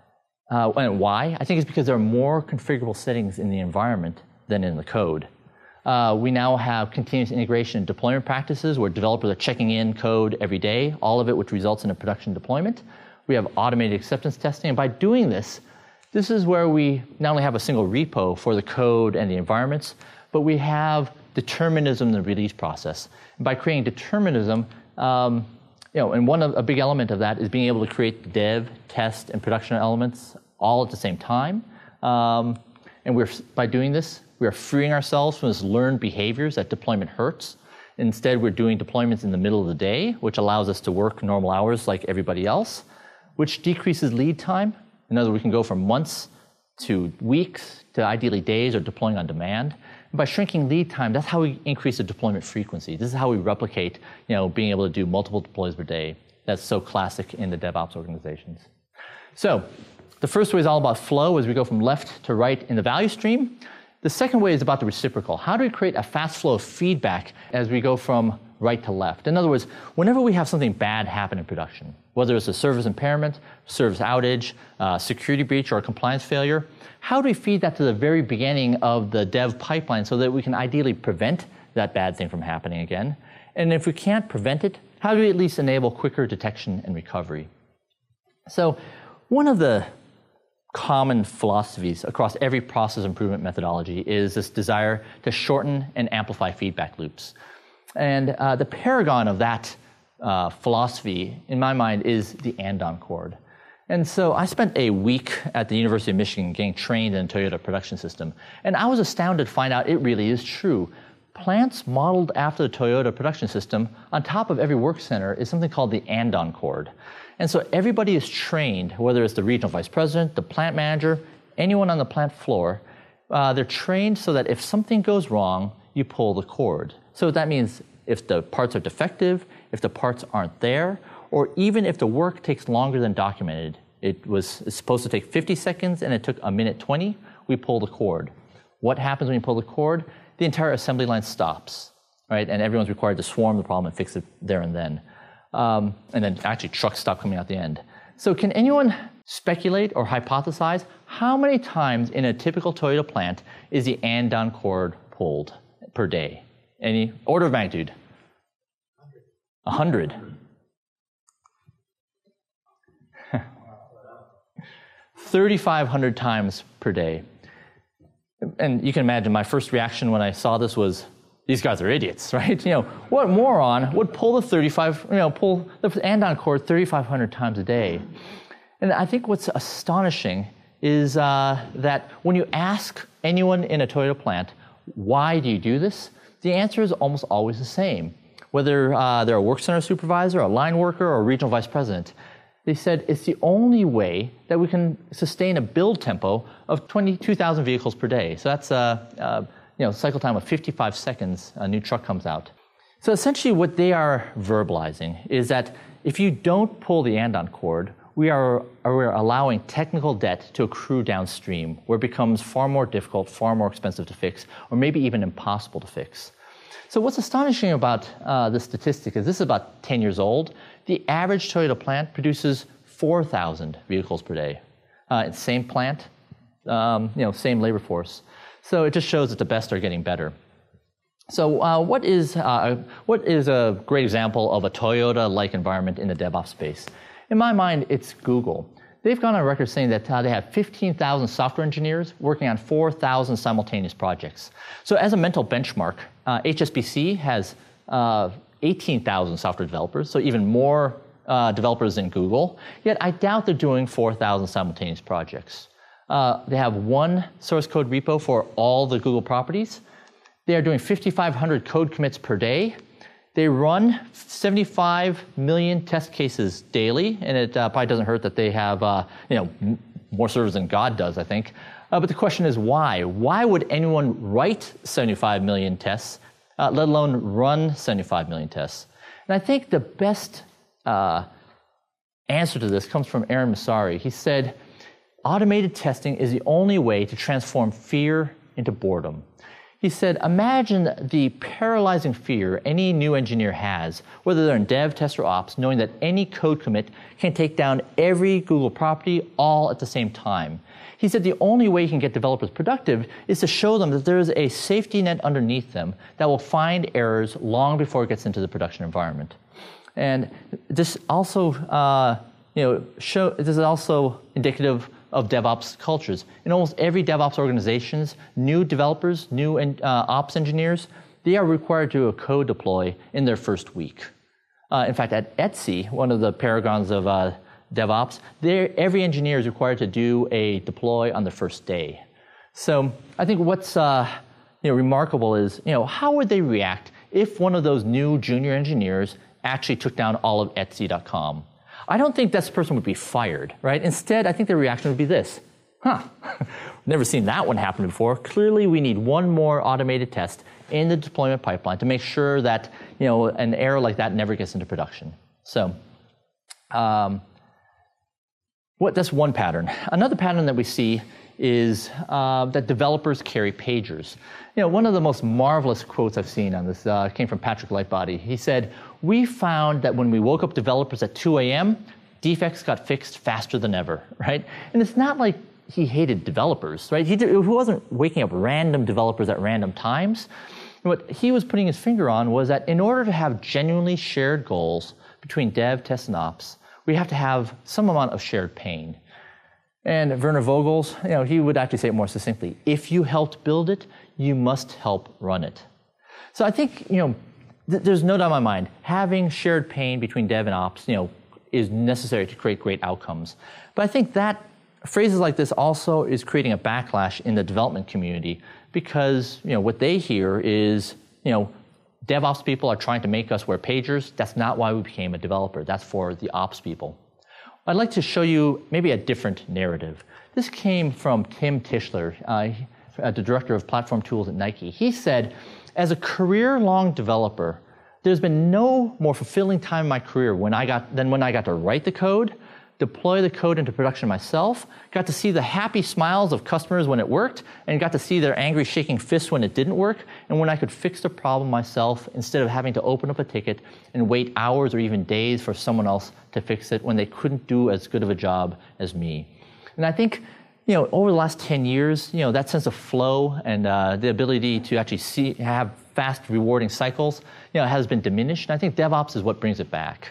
why? I think it's because there are more configurable settings in the environment than in the code. We now have continuous integration and deployment practices where developers are checking in code every day, all of it which results in a production deployment. We have automated acceptance testing, and by doing this, this is where we not only have a single repo for the code and the environments, but we have determinism in the release process. And by creating determinism, and a big element of that is being able to create dev, test, and production elements all at the same time. And by doing this, we are freeing ourselves from this learned behaviors that deployment hurts. Instead, we're doing deployments in the middle of the day, which allows us to work normal hours like everybody else, which decreases lead time. In other words, we can go from months to weeks to ideally days or deploying on demand. And by shrinking lead time, that's how we increase the deployment frequency. This is how we replicate, being able to do multiple deploys per day. That's so classic in the DevOps organizations. So the first way is all about flow as we go from left to right in the value stream. The second way is about the reciprocal. How do we create a fast flow of feedback as we go from right to left? In other words, whenever we have something bad happen in production, whether it's a service impairment, service outage, security breach, or a compliance failure, how do we feed that to the very beginning of the dev pipeline so that we can ideally prevent that bad thing from happening again? And if we can't prevent it, how do we at least enable quicker detection and recovery? So one of the common philosophies across every process improvement methodology is this desire to shorten and amplify feedback loops. And the paragon of that philosophy, in my mind, is the Andon cord. And so I spent a week at the University of Michigan getting trained in Toyota production system. And I was astounded to find out it really is true. Plants modeled after the Toyota production system, on top of every work center, is something called the Andon cord. And so everybody is trained, whether it's the regional vice president, the plant manager, anyone on the plant floor, they're trained so that if something goes wrong, you pull the cord. So that means if the parts are defective, if the parts aren't there, or even if the work takes longer than documented, it's supposed to take 50 seconds and it took 1:20, we pull the cord. What happens when you pull the cord? The entire assembly line stops, right? And everyone's required to swarm the problem and fix it there and then. And then actually trucks stop coming out the end. So can anyone speculate or hypothesize how many times in a typical Toyota plant is the Andon cord pulled per day? Any order of magnitude? 100. 3,500 times per day. And you can imagine my first reaction when I saw this was, these guys are idiots, right? What moron would pull the Andon cord 3,500 times a day? And I think what's astonishing is that when you ask anyone in a Toyota plant, why do you do this? The answer is almost always the same. Whether they're a work center supervisor, a line worker, or a regional vice president, they said it's the only way that we can sustain a build tempo of 22,000 vehicles per day. So that's cycle time of 55 seconds, a new truck comes out. So essentially what they are verbalizing is that if you don't pull the Andon cord, we're allowing technical debt to accrue downstream, where it becomes far more difficult, far more expensive to fix, or maybe even impossible to fix. So what's astonishing about this statistic is this is about 10 years old. The average Toyota plant produces 4,000 vehicles per day. Same plant, same labor force. So it just shows that the best are getting better. So what is a great example of a Toyota-like environment in the DevOps space? In my mind, it's Google. They've gone on record saying that they have 15,000 software engineers working on 4,000 simultaneous projects. So as a mental benchmark, HSBC has 18,000 software developers, so even more developers than Google. Yet I doubt they're doing 4,000 simultaneous projects. They have one source code repo for all the Google properties. They are doing 5,500 code commits per day. They run 75 million test cases daily, and it probably doesn't hurt that they have more servers than God does, I think. But the question is why? Why would anyone write 75 million tests, let alone run 75 million tests? And I think the best answer to this comes from Aaron Massari. He said, automated testing is the only way to transform fear into boredom. He said, imagine the paralyzing fear any new engineer has, whether they're in dev, test, or ops, knowing that any code commit can take down every Google property all at the same time. He said the only way you can get developers productive is to show them that there is a safety net underneath them that will find errors long before it gets into the production environment. And this also, this is also indicative of DevOps cultures. In almost every DevOps organizations, new developers, new ops engineers, they are required to do a code deploy in their first week. In fact, at Etsy, one of the paragons of DevOps, every engineer is required to do a deploy on the first day. So I think what's remarkable is, how would they react if one of those new junior engineers actually took down all of Etsy.com? I don't think this person would be fired, right? Instead, I think the reaction would be this. Never seen that one happen before. Clearly, we need one more automated test in the deployment pipeline to make sure that an error like that never gets into production. So that's one pattern. Another pattern that we see is that developers carry pagers. One of the most marvelous quotes I've seen on this came from Patrick Lightbody. He said, "We found that when we woke up developers at 2 a.m., defects got fixed faster than ever," right? And it's not like he hated developers, right? He wasn't waking up random developers at random times. What he was putting his finger on was that in order to have genuinely shared goals between dev, test, and ops, we have to have some amount of shared pain. And Werner Vogels, he would actually say it more succinctly: if you helped build it, you must help run it. So I think, there's no doubt in my mind, having shared pain between dev and ops, is necessary to create great outcomes. But I think that phrases like this also is creating a backlash in the development community because, what they hear is, DevOps people are trying to make us wear pagers. That's not why we became a developer. That's for the ops people. I'd like to show you maybe a different narrative. This came from Tim Tischler, the director of platform tools at Nike. He said, as a career-long developer, there's been no more fulfilling time in my career than when I got to write the code, deploy the code into production myself, got to see the happy smiles of customers when it worked, and got to see their angry shaking fists when it didn't work, and when I could fix the problem myself instead of having to open up a ticket and wait hours or even days for someone else to fix it when they couldn't do as good of a job as me. And I think, over the last 10 years, that sense of flow and the ability to actually have fast, rewarding cycles, has been diminished. And I think DevOps is what brings it back.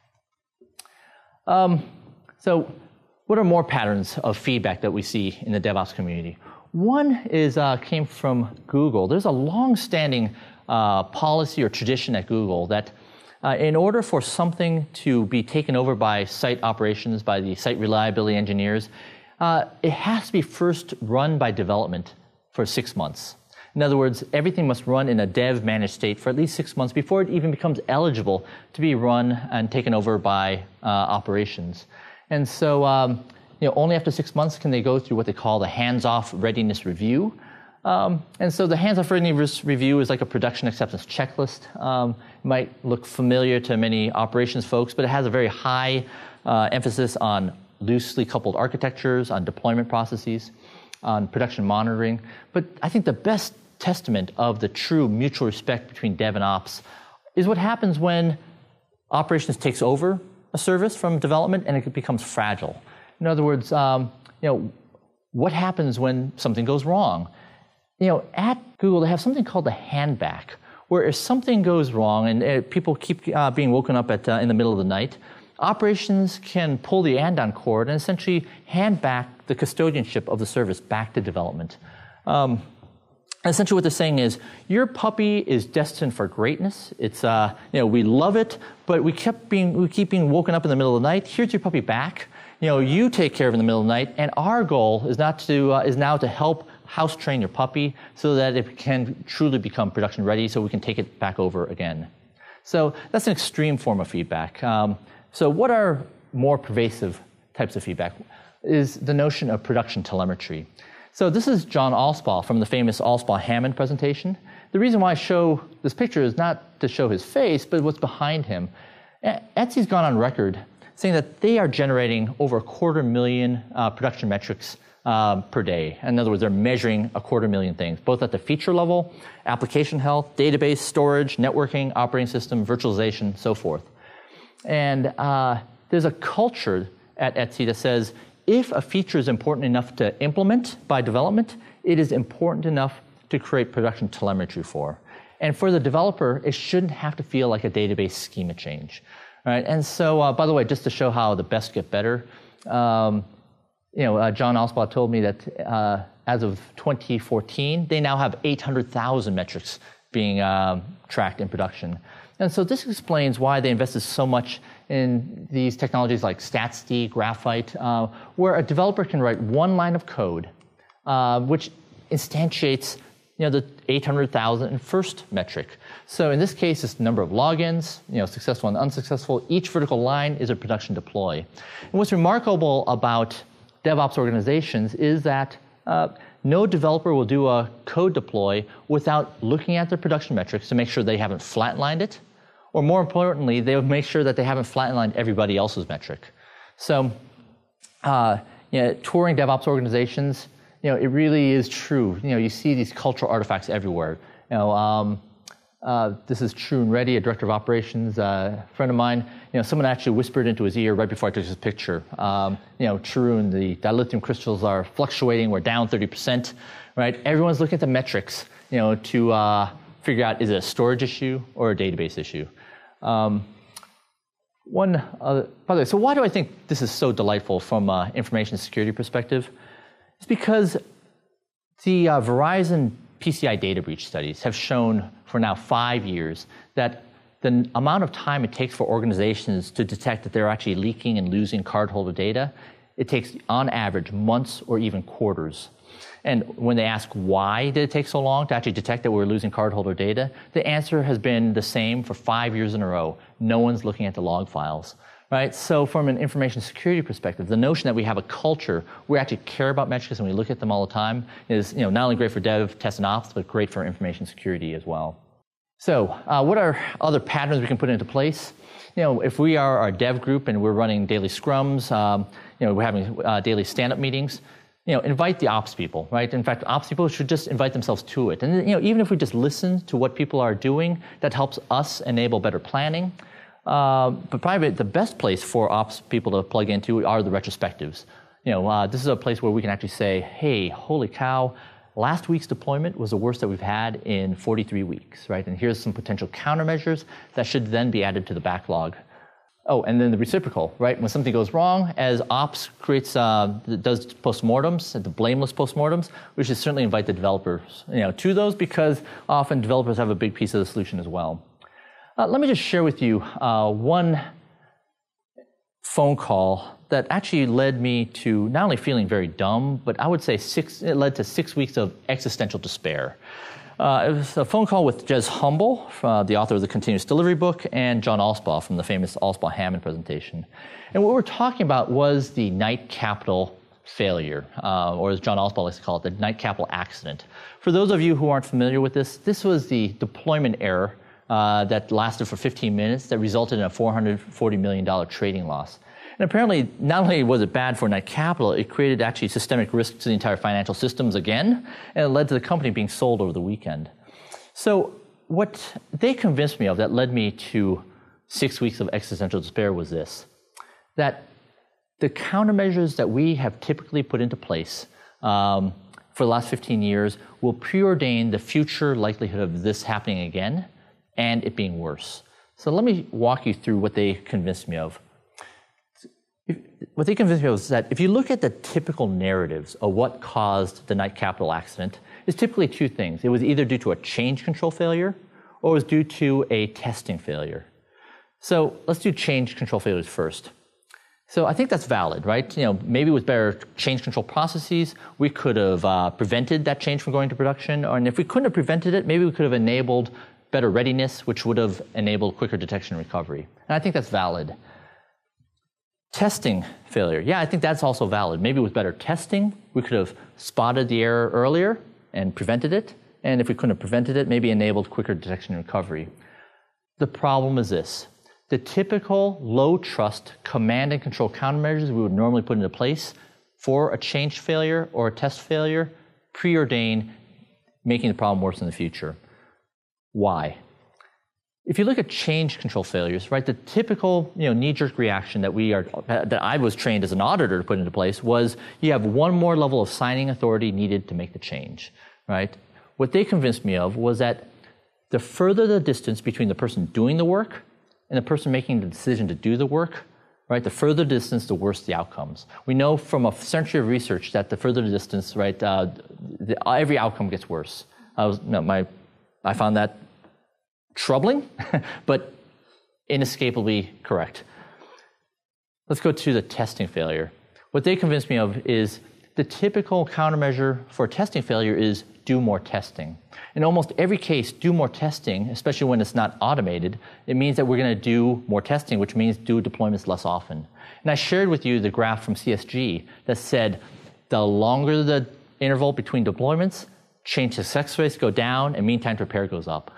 So what are more patterns of feedback that we see in the DevOps community? One came from Google. There's a long-standing policy or tradition at Google that in order for something to be taken over by site operations, by the site reliability engineers, it has to be first run by development for 6 months. In other words, everything must run in a dev-managed state for at least 6 months before it even becomes eligible to be run and taken over by operations. And so, only after 6 months can they go through what they call the hands-off readiness review. And so the hands-off readiness review is like a production acceptance checklist. It might look familiar to many operations folks, but it has a very high emphasis on loosely coupled architectures, on deployment processes, on production monitoring. But I think the best testament of the true mutual respect between dev and ops is what happens when operations takes over a service from development and it becomes fragile. In other words, what happens when something goes wrong? At Google, they have something called the handback, where if something goes wrong and people keep being woken up in the middle of the night, operations can pull the andon cord and essentially hand back the custodianship of the service back to development. Essentially what they're saying is, your puppy is destined for greatness. It's, we love it, but we keep being woken up in the middle of the night. Here's your puppy back. You take care of it in the middle of the night, and our goal is now to help house train your puppy so that it can truly become production ready so we can take it back over again. So that's an extreme form of feedback. So what are more pervasive types of feedback is the notion of production telemetry. So this is John Allspaw from the famous Allspaw-Hammond presentation. The reason why I show this picture is not to show his face, but what's behind him. Etsy's gone on record saying that they are generating over 250,000 production metrics per day. In other words, they're measuring 250,000 things, both at the feature level, application health, database, storage, networking, operating system, virtualization, so forth. And there's a culture at Etsy that says, if a feature is important enough to implement by development, it is important enough to create production telemetry for. And for the developer, it shouldn't have to feel like a database schema change. Right? And so, by the way, just to show how the best get better, John Alspaugh told me that as of 2014, they now have 800,000 metrics being tracked in production. And so this explains why they invested so much in these technologies like StatsD, Graphite, where a developer can write one line of code, which instantiates the 800,000 first metric. So in this case, it's the number of logins, successful and unsuccessful. Each vertical line is a production deploy. And what's remarkable about DevOps organizations is that no developer will do a code deploy without looking at their production metrics to make sure they haven't flatlined it, or more importantly, they will make sure that they haven't flatlined everybody else's metric. So touring DevOps organizations, it really is true. You see these cultural artifacts everywhere. This is Tarun Reddy, a director of operations, friend of mine. Someone actually whispered into his ear right before I took his picture. Tarun, the dilithium crystals are fluctuating. We're down 30%, right? Everyone's looking at the metrics, to figure out, is it a storage issue or a database issue? By the way, so why do I think this is so delightful from an information security perspective? It's because the Verizon PCI data breach studies have shown for now 5 years that the amount of time it takes for organizations to detect that they're actually leaking and losing cardholder data, it takes on average months or even quarters. And when they ask why did it take so long to actually detect that we're losing cardholder data, the answer has been the same for 5 years in a row. No one's looking at the log files. Right? So from an information security perspective, the notion that we have a culture where we actually care about metrics and we look at them all the time is not only great for dev, test, and ops, but great for information security as well. So what are other patterns we can put into place? If we are our dev group and we're running daily scrums, we're having daily stand-up meetings, invite the ops people, right? In fact, ops people should just invite themselves to it. And even if we just listen to what people are doing, that helps us enable better planning. But probably the best place for ops people to plug into are the retrospectives. This is a place where we can actually say, hey, holy cow, last week's deployment was the worst that we've had in 43 weeks, right? And here's some potential countermeasures that should then be added to the backlog. Oh, and then the reciprocal, right? When something goes wrong, as ops does postmortems, the blameless postmortems, we should certainly invite the developers, to those, because often developers have a big piece of the solution as well. Let me just share with you one phone call that actually led me to not only feeling very dumb, but I would say it led to 6 weeks of existential despair. It was a phone call with Jez Humble, the author of the Continuous Delivery book, and John Alspaugh from the famous Alspaugh-Hammond presentation. And what we're talking about was the Knight Capital failure, or as John Alspaugh likes to call it, the Knight Capital accident. For those of you who aren't familiar with this was the deployment error that lasted for 15 minutes that resulted in a $440 million trading loss. And apparently, not only was it bad for Knight Capital, it created actually systemic risk to the entire financial systems again, and it led to the company being sold over the weekend. So what they convinced me of that led me to 6 weeks of existential despair was this, that the countermeasures that we have typically put into place for the last 15 years will preordain the future likelihood of this happening again and it being worse. So let me walk you through what they convinced me of. What they convinced me of is that if you look at the typical narratives of what caused the Knight Capital accident, it's typically two things. It was either due to a change control failure or it was due to a testing failure. So let's do change control failures first. So I think that's valid, right? Maybe with better change control processes, we could have prevented that change from going to production. And if we couldn't have prevented it, maybe we could have enabled better readiness, which would have enabled quicker detection and recovery. And I think that's valid. Testing failure. Yeah, I think that's also valid. Maybe with better testing, we could have spotted the error earlier and prevented it. And if we couldn't have prevented it, maybe enabled quicker detection and recovery. The problem is this. The typical low-trust command and control countermeasures we would normally put into place for a change failure or a test failure preordain making the problem worse in the future. Why? If you look at change control failures, right, the typical knee-jerk reaction that I was trained as an auditor to put into place was you have one more level of signing authority needed to make the change, right? What they convinced me of was that the further the distance between the person doing the work and the person making the decision to do the work, right, the further distance, the worse the outcomes. We know from a century of research that the further the distance, right, every outcome gets worse. I found that troubling, but inescapably correct. Let's go to the testing failure. What they convinced me of is the typical countermeasure for testing failure is do more testing. In almost every case, do more testing, especially when it's not automated, it means that we're going to do more testing, which means do deployments less often. And I shared with you the graph from CSG that said the longer the interval between deployments, change success rates go down and mean time to repair goes up.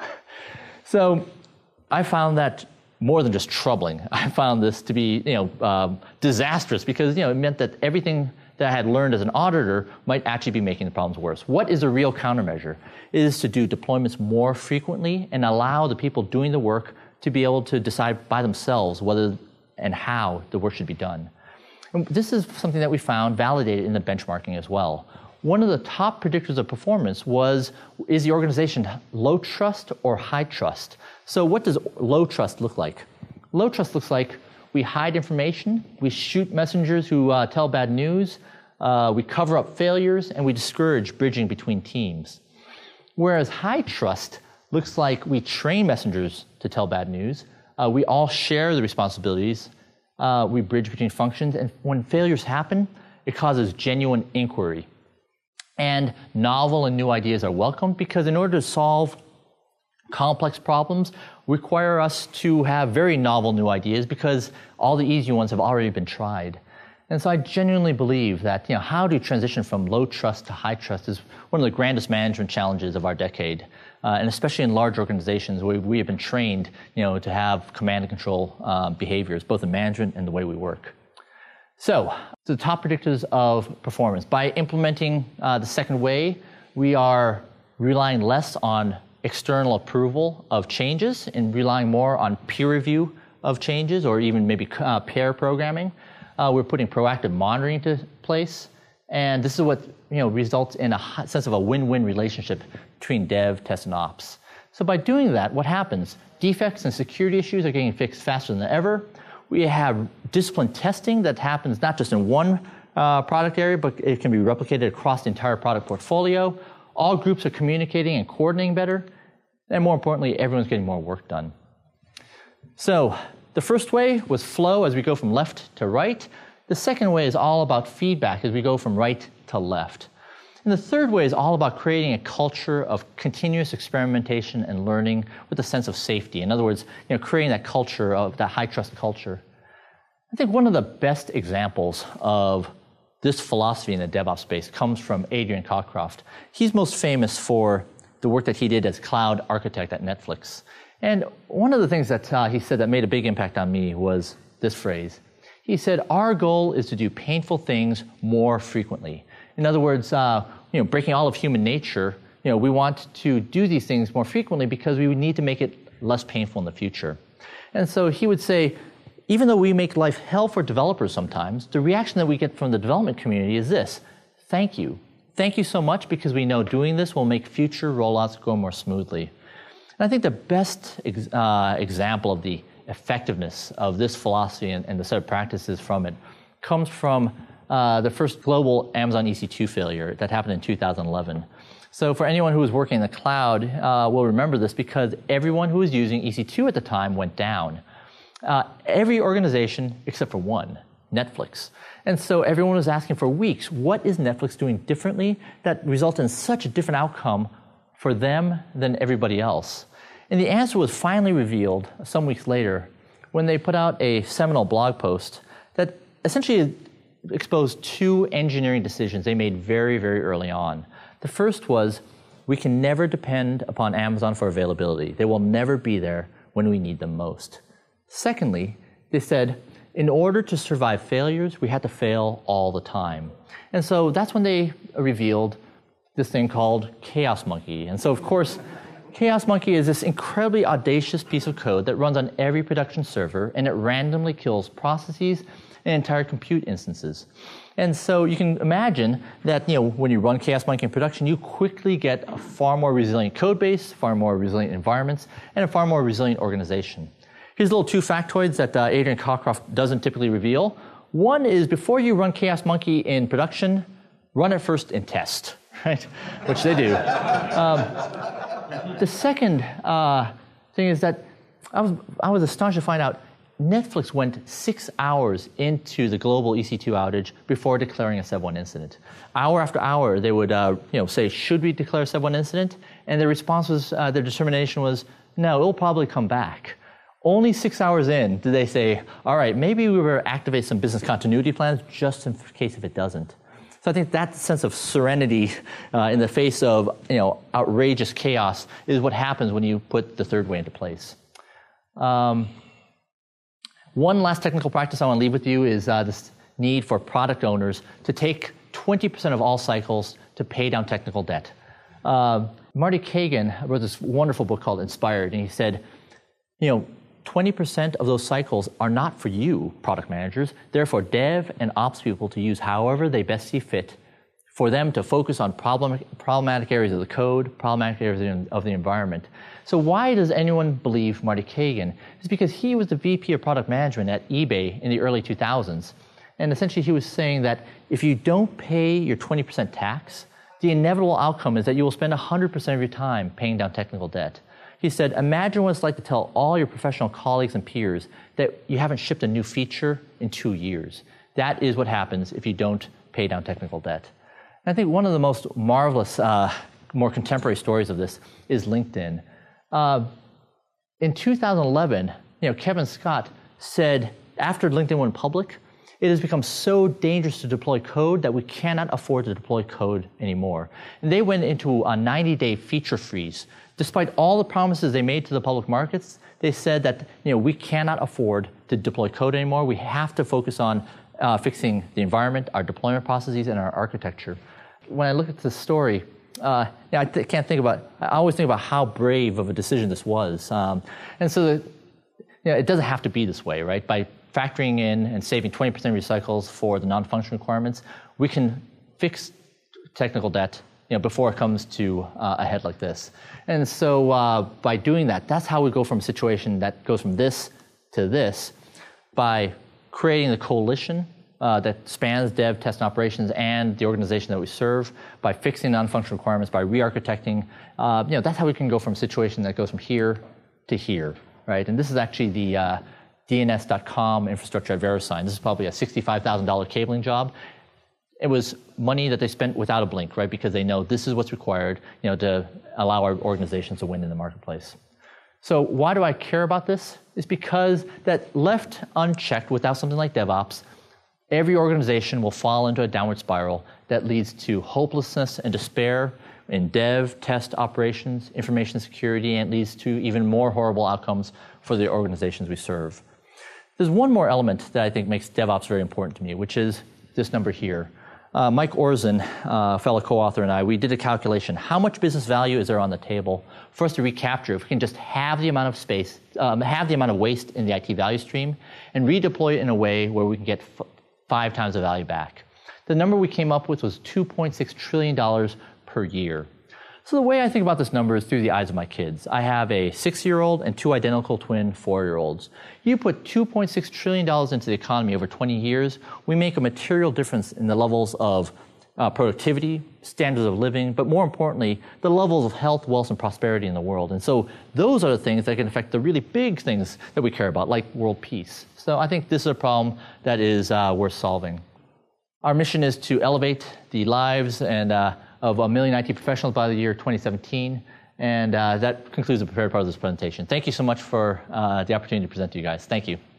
So I found that more than just troubling. I found this to be disastrous because it meant that everything that I had learned as an auditor might actually be making the problems worse. What is a real countermeasure? It is to do deployments more frequently and allow the people doing the work to be able to decide by themselves whether and how the work should be done. And this is something that we found validated in the benchmarking as well. One of the top predictors of performance is the organization low trust or high trust? So what does low trust look like? Low trust looks like we hide information, we shoot messengers who tell bad news, we cover up failures, and we discourage bridging between teams. Whereas high trust looks like we train messengers to tell bad news, we all share the responsibilities, we bridge between functions, and when failures happen, it causes genuine inquiry. And novel and new ideas are welcomed because in order to solve complex problems require us to have very novel new ideas because all the easy ones have already been tried. And so I genuinely believe that how to transition from low trust to high trust is one of the grandest management challenges of our decade. And especially in large organizations where we have been trained to have command and control behaviors, both in management and the way we work. So the top predictors of performance. By implementing the second way, we are relying less on external approval of changes and relying more on peer review of changes or even maybe pair programming. We're putting proactive monitoring into place. And this is what results in a sense of a win-win relationship between dev, test, and ops. So by doing that, what happens? Defects and security issues are getting fixed faster than ever. We have disciplined testing that happens not just in one product area, but it can be replicated across the entire product portfolio. All groups are communicating and coordinating better. And more importantly, everyone's getting more work done. So the first way was flow as we go from left to right. The second way is all about feedback as we go from right to left. And the third way is all about creating a culture of continuous experimentation and learning with a sense of safety. In other words, creating that culture of that high trust culture. I think one of the best examples of this philosophy in the DevOps space comes from Adrian Cockcroft. He's most famous for the work that he did as cloud architect at Netflix. And one of the things that he said that made a big impact on me was this phrase. He said, our goal is to do painful things more frequently. In other words, breaking all of human nature, we want to do these things more frequently because we would need to make it less painful in the future. And so he would say, even though we make life hell for developers sometimes, the reaction that we get from the development community is this: thank you. Thank you so much because we know doing this will make future rollouts go more smoothly. And I think the best example of the effectiveness of this philosophy and the set of practices from it comes from the first global Amazon EC2 failure that happened in 2011. So for anyone who was working in the cloud will remember this because everyone who was using EC2 at the time went down. Every organization except for one, Netflix. And so everyone was asking for weeks, what is Netflix doing differently that results in such a different outcome for them than everybody else? And the answer was finally revealed some weeks later when they put out a seminal blog post that essentially exposed two engineering decisions they made very, very early on. The first was, we can never depend upon Amazon for availability. They will never be there when we need them most. Secondly, they said, in order to survive failures, we had to fail all the time. And so that's when they revealed this thing called Chaos Monkey. And so, of course, Chaos Monkey is this incredibly audacious piece of code that runs on every production server, and it randomly kills processes and entire compute instances. And so you can imagine that when you run Chaos Monkey in production, you quickly get a far more resilient code base, far more resilient environments, and a far more resilient organization. Here's little two factoids that Adrian Cockcroft doesn't typically reveal. One is before you run Chaos Monkey in production, run it first in test, right? Which they do. The second thing is that I was astonished to find out Netflix went 6 hours into the global EC2 outage before declaring a Sev1 incident. Hour after hour, they would say, should we declare a Sev1 incident? And their response was, their determination was, no, it'll probably come back. Only 6 hours in did they say, all right, maybe we will activate some business continuity plans just in case if it doesn't. So I think that sense of serenity in the face of outrageous chaos is what happens when you put the third way into place. One last technical practice I want to leave with you is this need for product owners to take 20% of all cycles to pay down technical debt. Marty Kagan wrote this wonderful book called Inspired, and he said, 20% of those cycles are not for you, product managers. They're for dev and ops people to use however they best see fit, for them to focus on problematic areas of the code, problematic areas of the environment. So why does anyone believe Marty Kagan? It's because he was the VP of product management at eBay in the early 2000s. And essentially he was saying that if you don't pay your 20% tax, the inevitable outcome is that you will spend 100% of your time paying down technical debt. He said, imagine what it's like to tell all your professional colleagues and peers that you haven't shipped a new feature in 2 years. That is what happens if you don't pay down technical debt. And I think one of the most marvelous, more contemporary stories of this is LinkedIn. In 2011, Kevin Scott said, after LinkedIn went public, it has become so dangerous to deploy code that we cannot afford to deploy code anymore. And they went into a 90-day feature freeze. Despite all the promises they made to the public markets, they said that we cannot afford to deploy code anymore. We have to focus on fixing the environment, our deployment processes, and our architecture. When I look at this story, I always think about how brave of a decision this was. And so it doesn't have to be this way, right? By factoring in and saving 20% recycles for the non-function requirements, we can fix technical debt before it comes to a head like this. And so by doing that, that's how we go from a situation that goes from this to this, by creating the coalition that spans dev, test, and operations, and the organization that we serve, by fixing non-functional requirements, by re-architecting. That's how we can go from a situation that goes from here to here, right? And this is actually the DNS.com infrastructure at VeriSign. This is probably a $65,000 cabling job. It was money that they spent without a blink, right? Because they know this is what's required, to allow our organizations to win in the marketplace. So why do I care about this? It's because that left unchecked without something like DevOps, every organization will fall into a downward spiral that leads to hopelessness and despair in dev, test, operations, information security, and leads to even more horrible outcomes for the organizations we serve. There's one more element that I think makes DevOps very important to me, which is this number here. Mike Orzen, a fellow co-author, and I, we did a calculation. How much business value is there on the table for us to recapture if we can just have the amount of space, have the amount of waste in the IT value stream, and redeploy it in a way where we can get 5 times the value back? The number we came up with was $2.6 trillion per year. So the way I think about this number is through the eyes of my kids. I have a 6-year-old and 2 identical twin 4-year-olds. You put $2.6 trillion into the economy over 20 years, we make a material difference in the levels of productivity, standards of living, but more importantly, the levels of health, wealth, and prosperity in the world. And so those are the things that can affect the really big things that we care about, like world peace. So I think this is a problem that is worth solving. Our mission is to elevate the lives of 1 million IT professionals by the year 2017. And that concludes the prepared part of this presentation. Thank you so much for the opportunity to present to you guys. Thank you.